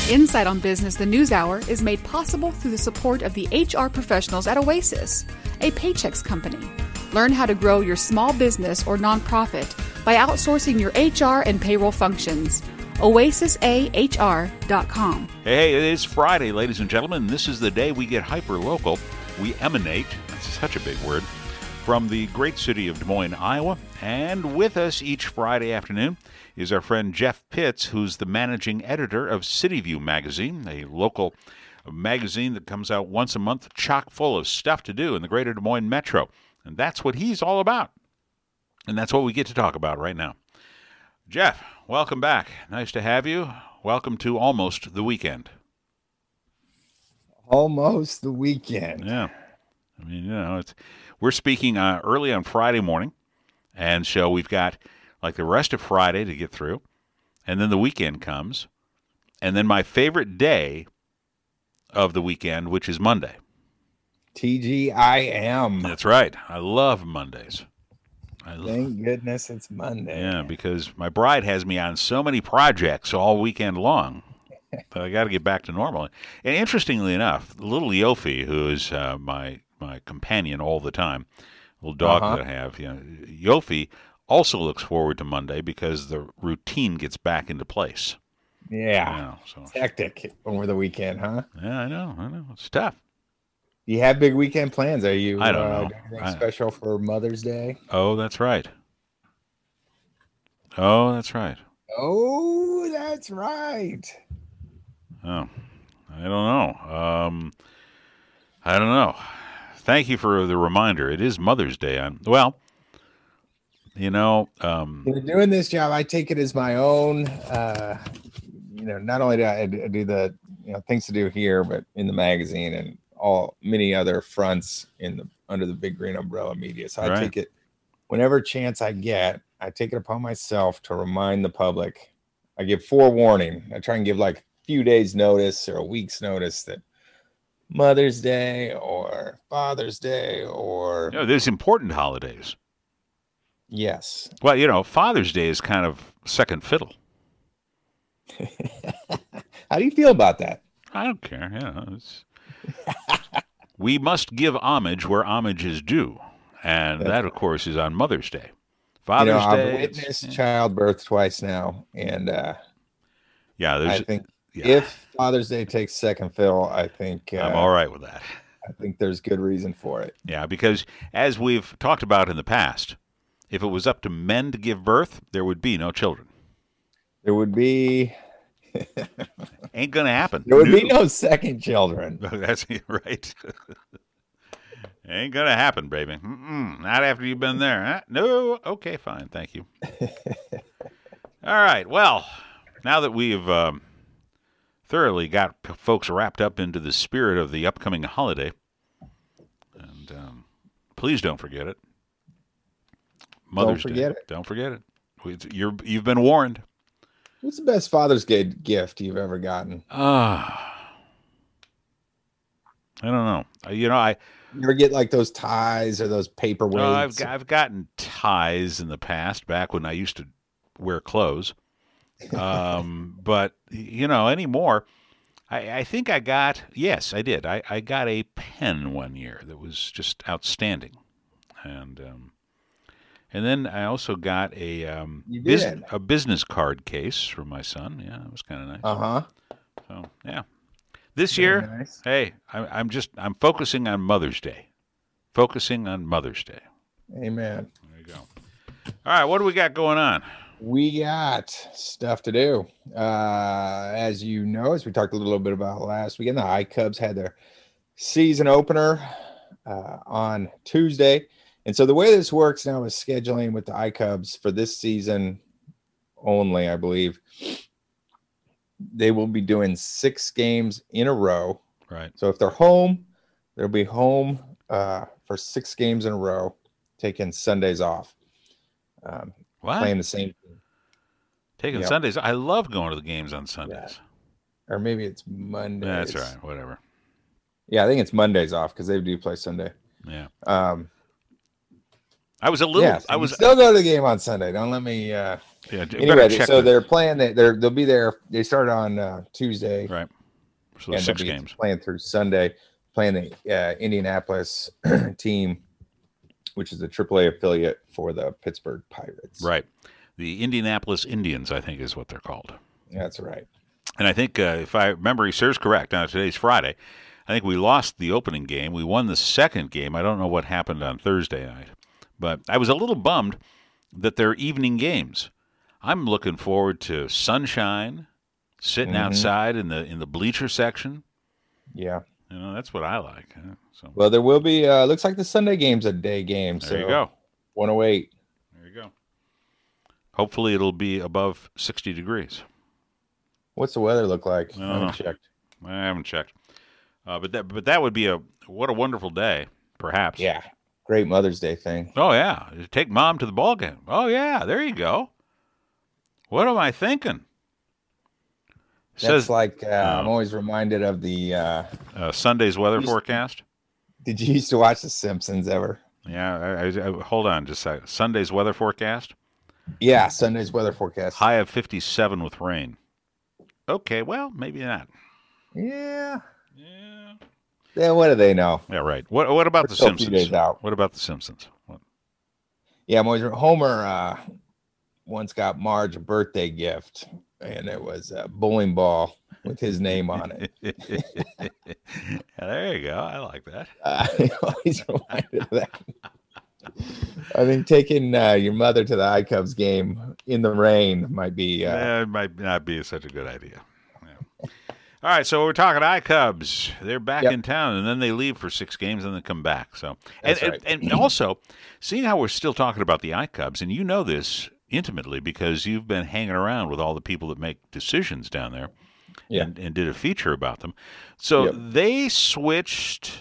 Insight on Business, the News Hour, is made possible through the support of the HR professionals at Oasis, a Paychex company. Learn how to grow your small business or nonprofit by outsourcing your HR and payroll functions. OasisAHR.com. Hey, it is Friday, ladies and gentlemen. This is the day we get hyper-local. We emanate, that's such a big word, from the great city of Des Moines, Iowa. And with us each Friday afternoon is our friend Jeff Pitts, who's the managing editor of City View magazine, a local magazine that comes out once a month, chock full of stuff to do in the greater Des Moines metro. And that's what he's all about. And that's what we get to talk about right now. Jeff, welcome back. Nice to have you. Welcome to almost the weekend. Almost the weekend. Yeah. I mean, you know, we're speaking early on Friday morning. And so we've got like the rest of Friday to get through. And then the weekend comes. And then my favorite day of the weekend, which is Monday. TGIM. That's right. I love Mondays. Thank goodness it's Monday. Yeah, because my bride has me on so many projects all weekend long that I got to get back to normal. And interestingly enough, little Yofi, who is my companion all the time, little dog that I have, Yofi also looks forward to Monday because the routine gets back into place. Yeah, it's hectic over the weekend, huh? Yeah, I know. It's tough. Do you have big weekend plans? Are you I don't know. doing anything special for Mother's Day? Oh, that's right. Oh, that's right. Oh, that's right. Oh, I don't know. Thank you for the reminder. It is Mother's Day. You're doing this job, I take it as my own. Not only do I do the things to do here, but in the magazine and many other fronts under the Big Green Umbrella Media. So I take it whenever chance I get. I take it upon myself to remind the public. I give forewarning. I try and give like a few days notice or a week's notice that Mother's Day or Father's Day or there's important holidays. Yes. Well, Father's Day is kind of second fiddle. How do you feel about that? I don't care. We must give homage where homage is due, and that, of course, is on Mother's Day. Father's Day. I've witnessed childbirth twice now, and I think if Father's Day takes second fiddle, I think I'm all right with that. I think there's good reason for it. Yeah, because as we've talked about in the past, if it was up to men to give birth, there would be no children. There would be. Ain't gonna happen. There would be no second children. That's right. Ain't gonna happen, baby. Not after you've been there. Huh? No. Okay, fine. Thank you. All right. Well, now that we've thoroughly got folks wrapped up into the spirit of the upcoming holiday, and please don't forget it. Mother's Day. Don't forget it. You've been warned. What's the best Father's Day gift you've ever gotten? I don't know. You ever get like those ties or those paperweights? I've gotten ties in the past, back when I used to wear clothes. But anymore, I think I got. Yes, I did. I got a pen one year that was just outstanding, and then I also got a business card case for my son. Yeah, it was kind of nice. So yeah, this year, nice. Hey, I'm focusing on Mother's Day. Amen. There you go. All right, what do we got going on? We got stuff to do. As you know, as we talked a little bit about last weekend, the iCubs had their season opener on Tuesday. And so the way this works now is scheduling with the iCubs for this season only, I believe. They will be doing 6 games in a row. Right. So if they're home, they'll be home for 6 games in a row, taking Sundays off. Playing the same team. Taking Sundays. I love going to the games on Sundays. Yeah. Or maybe it's Mondays. That's right. Whatever. Yeah, I think it's Mondays off because they do play Sunday. Yeah. I was a little. Yeah, so I was still go to the game on Sunday. Don't let me. Yeah. Anyway, so they're playing. They'll be there. They start on Tuesday. Right. So and 6 games playing through Sunday. Playing the Indianapolis team, which is the AAA affiliate for the Pittsburgh Pirates. Right. The Indianapolis Indians, I think, is what they're called. That's right. And I think, if I memory serves correct, now today's Friday, I think we lost the opening game. We won the second game. I don't know what happened on Thursday night. But I was a little bummed that they're evening games. I'm looking forward to sunshine, sitting outside in the bleacher section. Yeah. That's what I like. So. Well, there will be, looks like the Sunday game's a day game. There you go. 108. There you go. Hopefully it'll be above 60 degrees. What's the weather look like? I haven't checked. But that would be what a wonderful day, perhaps. Yeah. Great Mother's Day thing. Oh, yeah. Take Mom to the ball game. Oh, yeah. There you go. What am I thinking? That's I'm always reminded of the Sunday's weather forecast. Did you used to watch The Simpsons ever? Yeah. I hold on just a second. Sunday's weather forecast? Yeah, Sunday's weather forecast. High of 57 with rain. Okay, well, maybe not. Yeah. Yeah, what do they know? Yeah, right. What about The Simpsons? Days out. What about The Simpsons? What? Yeah, Homer once got Marge a birthday gift, and it was a bowling ball with his name on it. There you go. I like that. I always reminded of that. I think taking your mother to the iCubs game in the rain might be... it might not be such a good idea. Yeah. All right, so we're talking iCubs. They're back in town, and then they leave for 6 games and then come back. So, and also, seeing how we're still talking about the iCubs, and you know this intimately because you've been hanging around with all the people that make decisions down there and did a feature about them. So they switched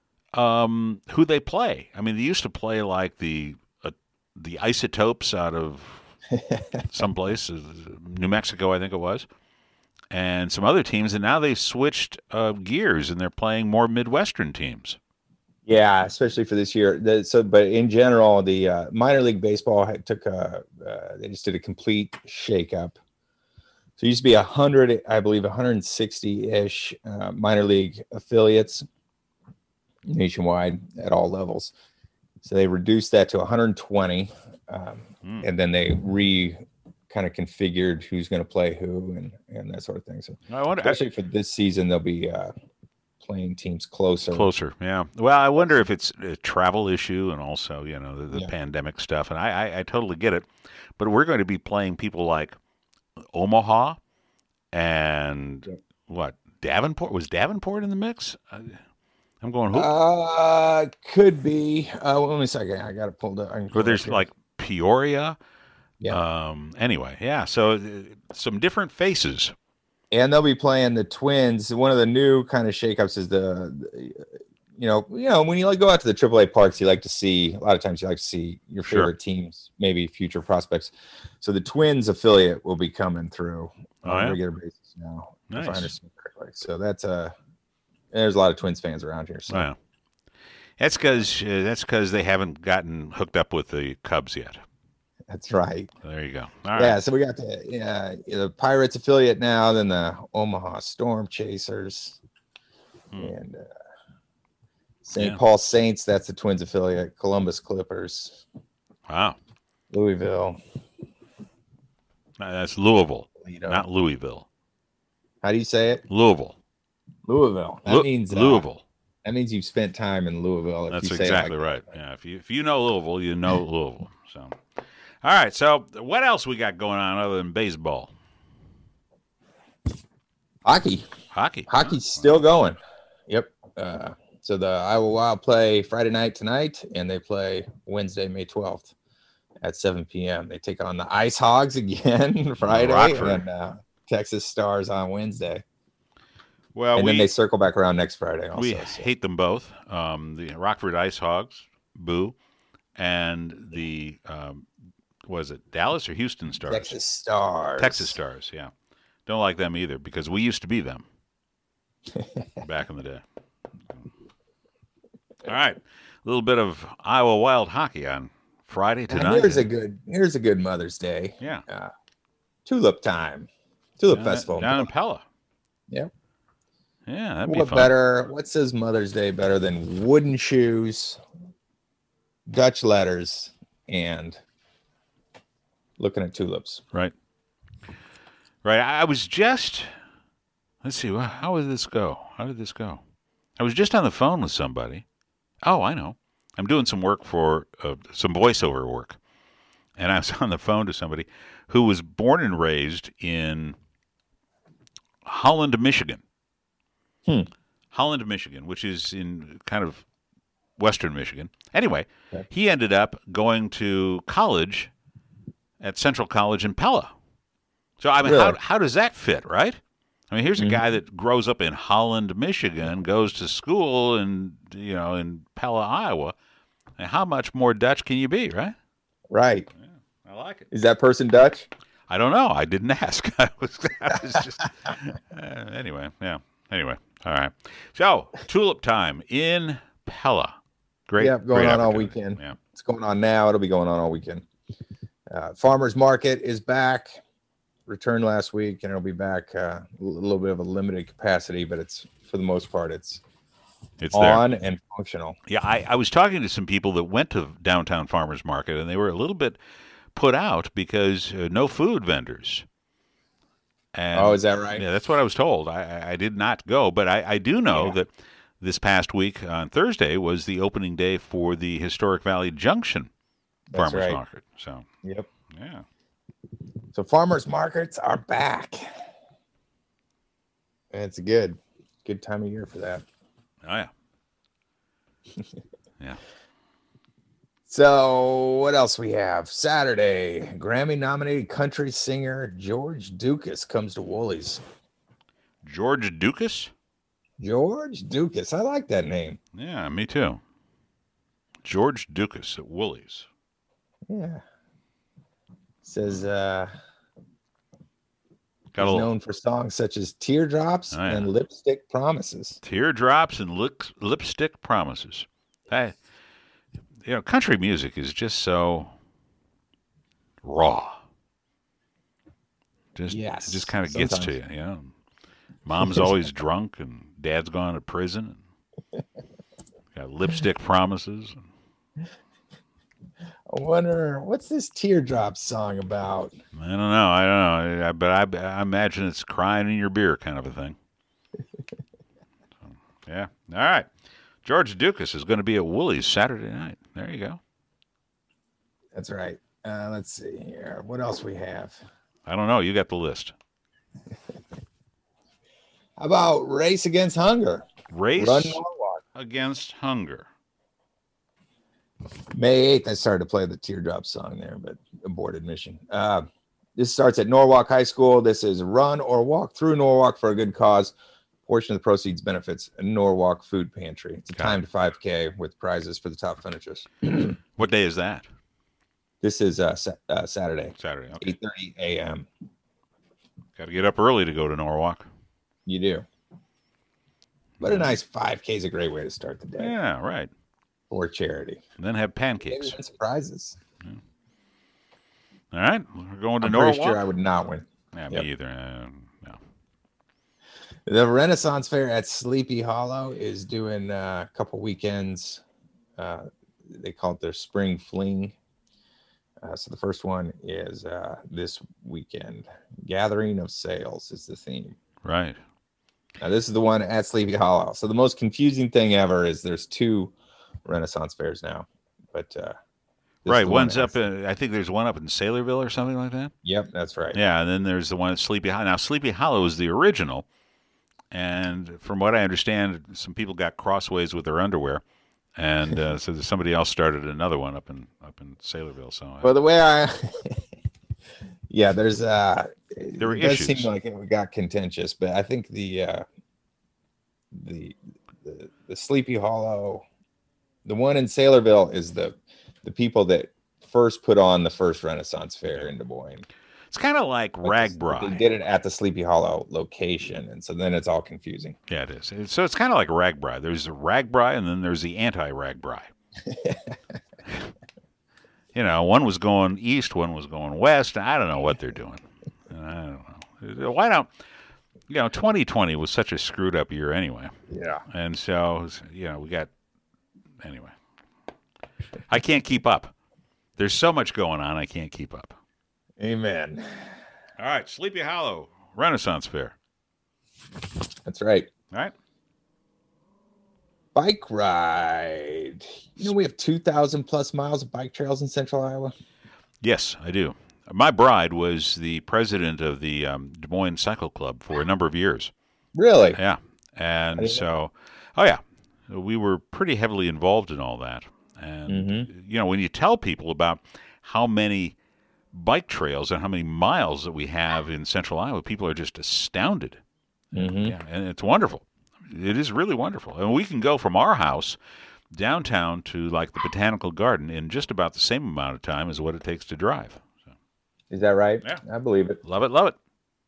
who they play. I mean, they used to play like the Isotopes out of someplace, New Mexico, I think it was, and some other teams, and now they've switched gears and they're playing more Midwestern teams. Yeah, especially for this year. But in general, the minor league baseball they just did a complete shakeup. So it used to be 100, I believe, 160-ish minor league affiliates nationwide at all levels. So they reduced that to 120, and then they kind of configured who's going to play who and that sort of thing. So especially for this season, they'll be playing teams closer. Yeah. Well, I wonder if it's a travel issue and also, the pandemic stuff. And I totally get it. But we're going to be playing people like Omaha and Davenport? Was Davenport in the mix? I'm going, who? Could be. Let me a second. I got it pulled up. Or there's like Peoria. Yeah. Anyway, yeah. So some different faces. And they'll be playing the Twins. One of the new kind of shakeups is when you go out to the AAA parks, a lot of times you like to see your favorite teams, maybe future prospects. So the Twins affiliate will be coming through on a regular basis now, if I understand correctly. So there's a lot of Twins fans around here. So. Wow. That's because they haven't gotten hooked up with the Cubs yet. That's right. There you go. All right. Yeah, so we got the Pirates affiliate now, then the Omaha Storm Chasers, and St. Paul Saints. That's the Twins affiliate. Columbus Clippers. Wow. Louisville. That's Louisville, not Louisville. How do you say it? Louisville. That means Louisville. That means you've spent time in Louisville. That's exactly right. Yeah, if you know Louisville, you know Louisville. So. All right, so what else we got going on other than baseball? Hockey's still going. Yep. So the Iowa Wild play Friday night tonight, and they play Wednesday, May 12th at 7 p.m. They take on the Ice Hogs again Friday, and Texas Stars on Wednesday. Well, then they circle back around next Friday also. We hate them both. The Rockford Ice Hogs, boo, and the was it Dallas or Houston Stars? Texas Stars, yeah. Don't like them either because we used to be them back in the day. All right. A little bit of Iowa Wild hockey on Friday Now, tonight. here's a good Mother's Day. Yeah. Tulip time. Tulip Festival. Down in Pella. Yep. Yeah, that'd be What fun. better? What says Mother's Day better than wooden shoes, Dutch letters, and looking at tulips? Right. Right. I was just, let's see, how did this go? I was just on the phone with somebody. Oh, I know. I'm doing some work for some voiceover work. And I was on the phone to somebody who was born and raised in Holland, Michigan. Holland, Michigan, which is in kind of western Michigan. Anyway, he ended up going to college at Central College in Pella. So, I mean, Really? how does that fit, right? I mean, here's a guy that grows up in Holland, Michigan, goes to school in Pella, Iowa. And how much more Dutch can you be, right? Right. I like it. Is that person Dutch? I don't know. I didn't ask. I was just anyway. Yeah. Anyway. All right. So tulip time in Pella. Great. Yep, going great on all opportunity. weekend. Yeah. It's going on now. It'll be going on all weekend. Farmers Market is back. Returned last week, and it'll be back a little bit of a limited capacity, but it's for the most part it's on there. and functional. Yeah. I was talking to some people that went to downtown Farmers Market, and they were a little bit put out because no food vendors. And, is that right? Yeah, that's what I was told. I did not go, but I do know that this past week on Thursday was the opening day for the Historic Valley Junction That's Farmers right. Market. So, Yep. yeah. So farmers markets are back. And it's a good time of year for that. Oh, yeah. Yeah. So what else we have? Saturday, Grammy-nominated country singer George Dukas comes to Woolies. George Dukas? George Dukas. I like that name. Yeah, me too. George Dukas at Woolies. Yeah. Says Got he's known for songs such as Teardrops and Lipstick Promises. Teardrops and Lipstick Promises. Country music is just so raw. It just kind of gets to you, Mom's always drunk and Dad's gone to prison. Got lipstick promises. I wonder, what's this Teardrops song about? I don't know. But I imagine it's crying in your beer kind of a thing. Yeah. All right. George Dukas is going to be at Woolies Saturday night. There you go. That's right. Let's see here. What else we have? I don't know. You got the list. How about Race Against Hunger? Race Run Norwalk. Against Hunger. May 8th, I started to play the Teardrop song there, but aborted mission. This starts at Norwalk High School. This is Run or Walk Through Norwalk for a Good Cause. Portion of the proceeds benefits a Norwalk Food Pantry. It's a timed 5K with prizes for the top finishers. What day is that? This is Saturday. Saturday. Okay. 8:30 a.m. Got to get up early to go to Norwalk. You do. But a nice 5K is a great way to start the day. Yeah, right. For charity. And then have pancakes. Maybe win some prizes. Yeah. All right. We're going to I'm Norwalk. pretty sure I would not win. Yeah, me either. No. The Renaissance Fair at Sleepy Hollow is doing a couple weekends. They call it their Spring Fling. So the first one is this weekend. Gathering of Sales is the theme. Right. Now, this is the one at Sleepy Hollow. So the most confusing thing ever is there's two Renaissance Fairs now. But right, one's up in, I think there's one up in Saylorville or something like that. Yep, that's right. Yeah, and then there's the one at Sleepy Hollow. Now, Sleepy Hollow is the original. And from what I understand, some people got crossways with their underwear. And so somebody else started another one up in Saylorville. So, well, the way there's there were it does issues. seem like it got contentious, but I think the Sleepy Hollow, the one in Saylorville, is the people that first put on the first Renaissance Fair in Des Moines. It's kind of like RAGBRAI. They did it at the Sleepy Hollow location, and so then it's all confusing. Yeah, it is. So it's kind of like RAGBRAI. There's the RAGBRAI, and then there's the anti-RAGBRAI. one was going east, one was going west. I don't know what they're doing. I don't know. Why don't 2020 was such a screwed up year anyway. Yeah. And so, we got, anyway. I can't keep up. There's so much going on, I can't keep up. Amen. All right, Sleepy Hollow Renaissance Fair. That's right. All right. Bike ride. We have 2,000 plus miles of bike trails in Central Iowa. Yes, I do. My bride was the president of the Des Moines Cycle Club for a number of years. Really? Yeah. And so, we were pretty heavily involved in all that. And, when you tell people about how many bike trails and how many miles that we have in Central Iowa, people are just astounded. Yeah, and it's wonderful. It is really wonderful. And we can go from our house downtown to, like, the Botanical Garden in just about the same amount of time as what it takes to drive. So. Is that right? Yeah. I believe it. Love it, love it.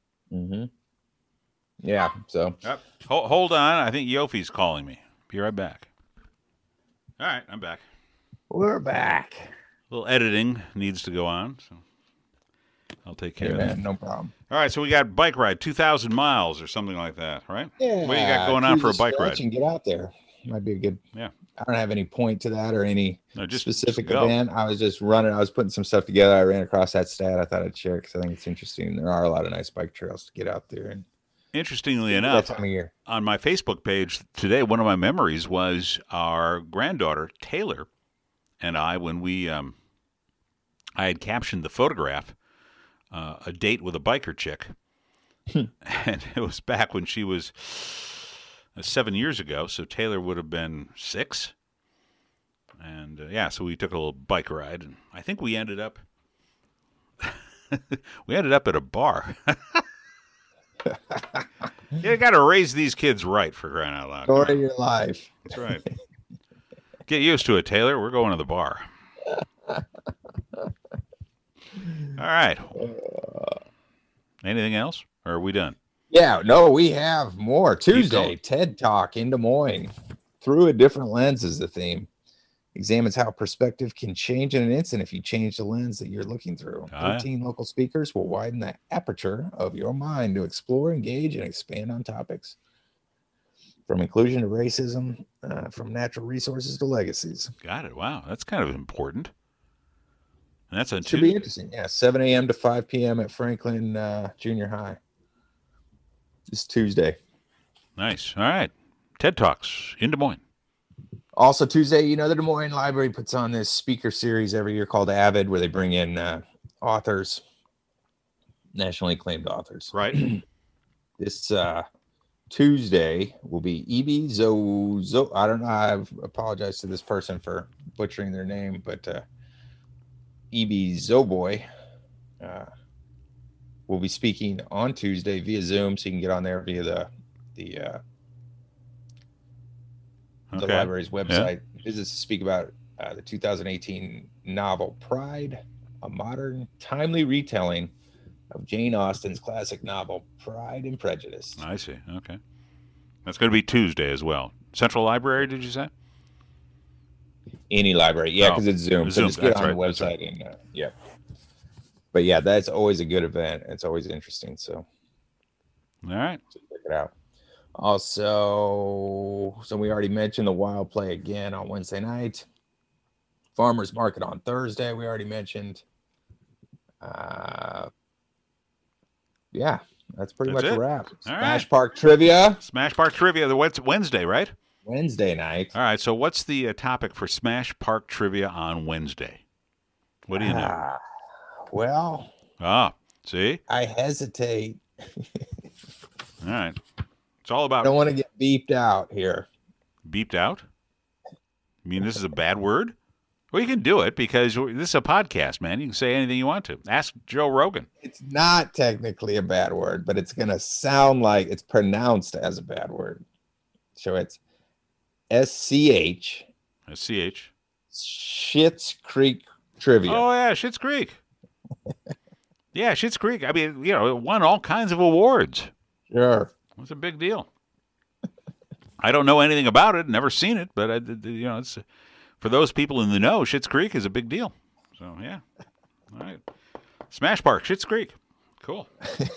Yeah, so. Yep. Hold on. I think Yofi's calling me. Be right back. All right, I'm back. We're back. A little editing needs to go on, so I'll take care of that. No problem. All right, so we got bike ride, 2,000 miles or something like that, right? Yeah. What you got going on for a bike ride? And get out there. Might be a good. Yeah. I don't have any point to that or any specific just event. I was just running. I was putting some stuff together. I ran across that stat. I thought I'd share because I think it's interesting. There are a lot of nice bike trails to get out there. And interestingly enough, that time of year. On my Facebook page today, one of my memories was our granddaughter, Taylor, and I, when we, I had captioned the photograph, a date with a biker chick. And it was back when she was 7 years ago, so Taylor would have been 6. And, so we took a little bike ride, and I think we ended up at a bar. You got to raise these kids right, for crying out loud. Story of your life. That's right. Get used to it, Taylor. We're going to the bar. All right. Anything else? Or are we done? Yeah, no, we have more. Tuesday, TED Talk in Des Moines. Through a Different Lens is the theme. Examines how perspective can change in an instant if you change the lens that you're looking through. 13 local speakers will widen the aperture of your mind to explore, engage, and expand on topics. From inclusion to racism, from natural resources to legacies. Got it. Wow, that's kind of important. And that's on Tuesday. Should be interesting. Yeah, 7 a.m. to 5 p.m. at Franklin Junior High. This Tuesday. Nice. All right. TED Talks in Des Moines. Also Tuesday, the Des Moines Library puts on this speaker series every year called AVID, where they bring in authors, nationally acclaimed authors. Right. This Tuesday will be E.B. Zo. I don't know. I apologize to this person for butchering their name, but E.B. Zoboy will be speaking on Tuesday via Zoom, so you can get on there via the library's website. Visits to speak about the 2018 novel Pride, a modern, timely retelling of Jane Austen's classic novel Pride and Prejudice. I see. Okay. That's going to be Tuesday as well. Central Library, did you say? Any library. Yeah, because it's Zoom. So just get on the website and yeah. But yeah, that's always a good event. It's always interesting. So all right. So check it out. Also, so we already mentioned the Wild Play again on Wednesday night. Farmers Market on Thursday, we already mentioned. Yeah, that's pretty much a wrap. Smash Park Trivia. Smash Park Trivia. What's Wednesday, right? Wednesday night. All right, so what's the topic for Smash Park Trivia on Wednesday? What do you know? Well. See? I hesitate. All right. It's all about. I don't want to get beeped out here. Beeped out? You mean this is a bad word? Well, you can do it because this is a podcast, man. You can say anything you want to. Ask Joe Rogan. It's not technically a bad word, but it's going to sound like it's pronounced as a bad word. So it's SCH. SCH. Schitt's Creek Trivia. Oh, yeah, Schitt's Creek. Yeah, Schitt's Creek. I mean, it won all kinds of awards. Sure. It's a big deal. I don't know anything about it, never seen it, but it's for those people in the know, Schitt's Creek is a big deal. So, yeah. All right. Smash Park, Schitt's Creek. Cool.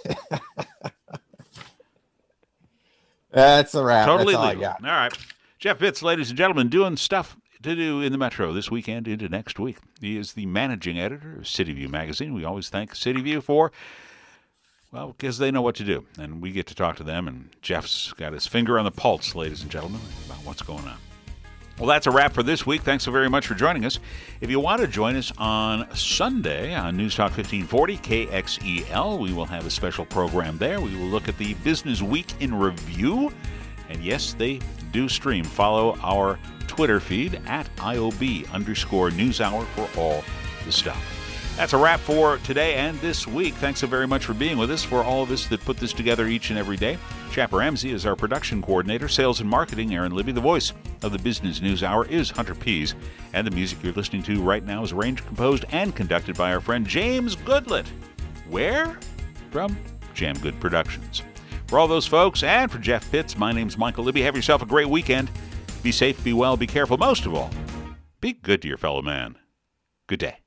That's a wrap. Totally That's all legal. I got. All right. Jeff Pitts, ladies and gentlemen, doing stuff to do in the Metro this weekend into next week. He is the managing editor of City View magazine. We always thank City View for, well, because they know what to do. And we get to talk to them, and Jeff's got his finger on the pulse, ladies and gentlemen, about what's going on. Well, that's a wrap for this week. Thanks so very much for joining us. If you want to join us on Sunday on News Talk 1540 KXEL, we will have a special program there. We will look at the Business Week in Review. And yes, they do stream. Follow our Twitter feed at IOB_NewsHour for all the stuff. That's a wrap for today and this week. Thanks so very much for being with us. For all of us that put this together each and every day, Chap Ramsey is our production coordinator. Sales and marketing, Aaron Libby. The voice of the Business News Hour is Hunter Pease. And the music you're listening to right now is arranged, composed, and conducted by our friend James Goodlett. Where? From Jam Good Productions. For all those folks, and for Jeff Pitts, my name's Michael Libby. Have yourself a great weekend. Be safe, be well, be careful. Most of all, be good to your fellow man. Good day.